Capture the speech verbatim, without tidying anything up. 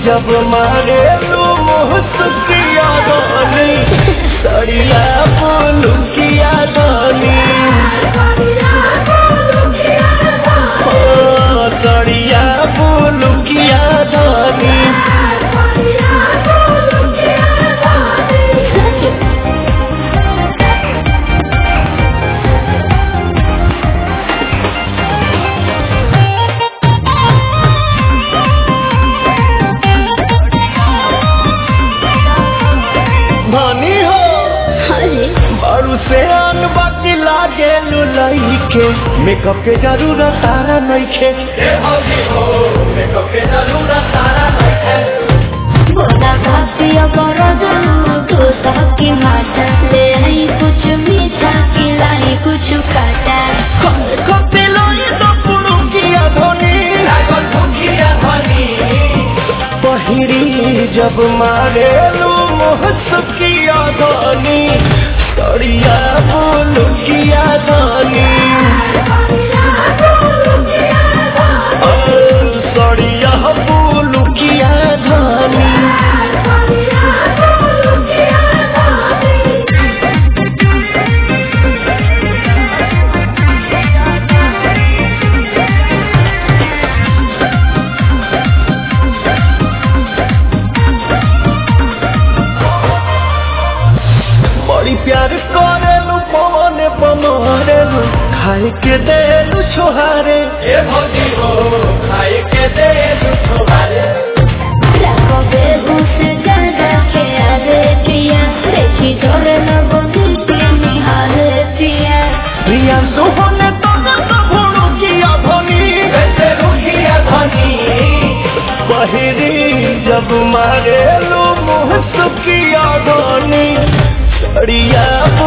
जब मारे लू मुहसुकिया धनी सड़िया बोलुकिया धनी सड़िया बोलुकिया धनी धनी हो बारू से आन बाकी लागे लुलाई के मेकअप के जरूरत तारा नहीं खे मेकअप के जरूरत तारा नहीं खे बोला भापिया बड़ा जानू तो सबकी माता ले आई कुछ मीठा खिलाई कुछ काटा कपे लाई तो पुरु किया धनी लागल भूखिया धनी पहिरी जब मारे लू मुहसुकिया धनी सड़िया बोलुकिया धनी सड़िया बोलुकिया धनी बड़ी प्यार करेलू पवन पमरेलू खाए के देलू छोहारे ए भौजी हो खाए के देलू छोहारे लाखों बेबू से ज्यादा के आगे पिया देखी जोरे लगो दिल निहारे पिया प्रिया सुहने तो तो भूलू किया धनी वैसे रुकिया धनी बहिरी जब मारेलू मुहसुकिया धनी सड़िया